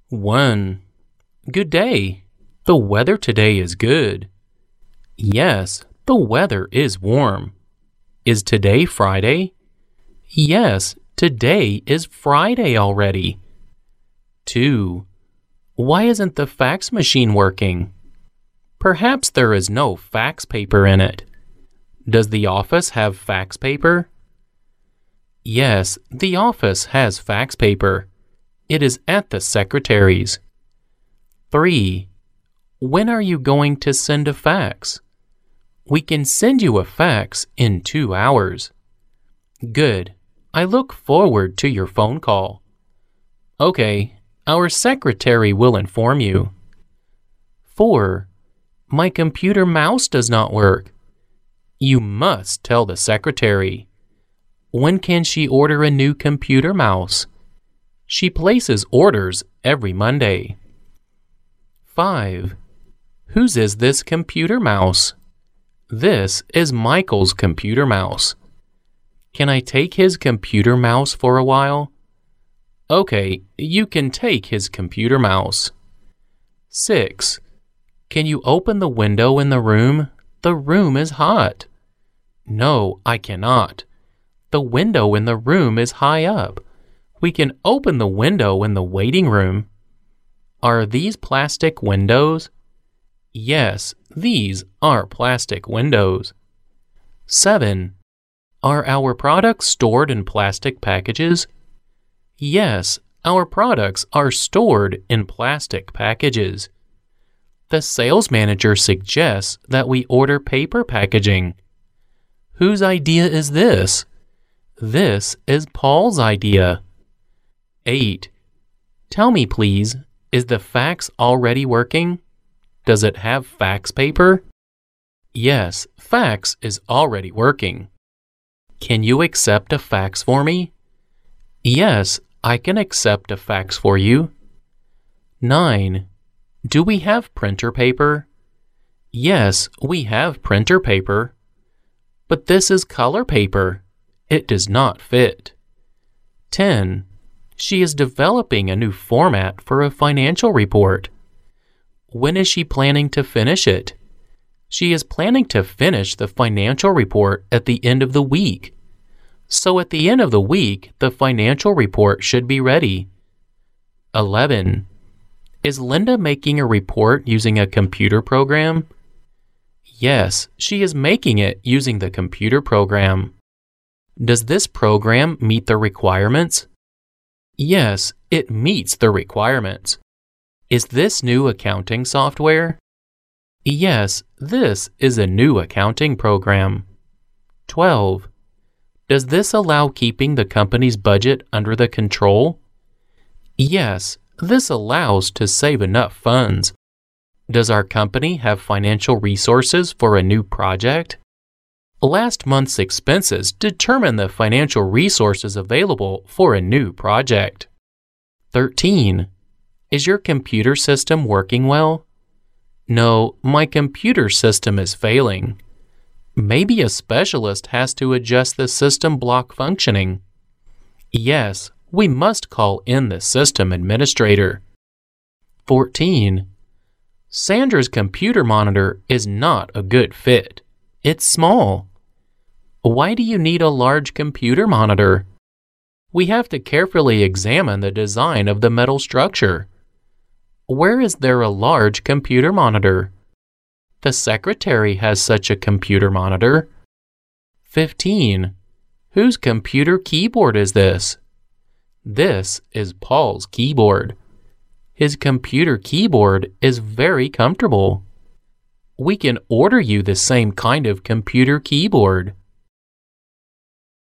1. Good day. The weather today is good. Yes, the weather is warm. Is today Friday? Yes, today is Friday already. 2. Why isn't the fax machine working? Perhaps there is no fax paper in it. Does the office have fax paper? Yes, the office has fax paper. It is at the secretary's. 3. When are you going to send a fax? We can send you a fax in 2 hours. Good. I look forward to your phone call. Okay, our secretary will inform you. 4. My computer mouse does not work. You must tell the secretary. When can she order a new computer mouse? She places orders every Monday. 5. Whose is this computer mouse? This is Michael's computer mouse. Can I take his computer mouse for a while? Okay, you can take his computer mouse. 6. Can you open the window in the room? The room is hot. No, I cannot. The window in the room is high up. We can open the window in the waiting room. Are these plastic windows? Yes, these are plastic windows. 7. Are our products stored in plastic packages? Yes, our products are stored in plastic packages. The sales manager suggests that we order paper packaging. Whose idea is this? This is Paul's idea. 8. Tell me, please, is the fax already working? Does it have fax paper? Yes, fax is already working. Can you accept a fax for me? Yes, I can accept a fax for you. 9. Do we have printer paper? Yes, we have printer paper. But this is color paper. It does not fit. 10. She is developing a new format for a financial report. When is she planning to finish it? She is planning to finish the financial report at the end of the week. So at the end of the week, the financial report should be ready. 11. Is Linda making a report using a computer program? Yes, she is making it using the computer program. Does this program meet the requirements? Yes, it meets the requirements. Is this new accounting software? Yes, this is a new accounting program. 12. Does this allow keeping the company's budget under the control? Yes, this allows to save enough funds. Does our company have financial resources for a new project? Last month's expenses determine the financial resources available for a new project. 13. Is your computer system working well? No, my computer system is failing. Maybe a specialist has to adjust the system block functioning. Yes, we must call in the system administrator. 14. Sandra's computer monitor is not a good fit. It's small. Why do you need a large computer monitor? We have to carefully examine the design of the metal structure. Where is there a large computer monitor? The secretary has such a computer monitor. 15. Whose computer keyboard is this? This is Paul's keyboard. His computer keyboard is very comfortable. We can order you the same kind of computer keyboard.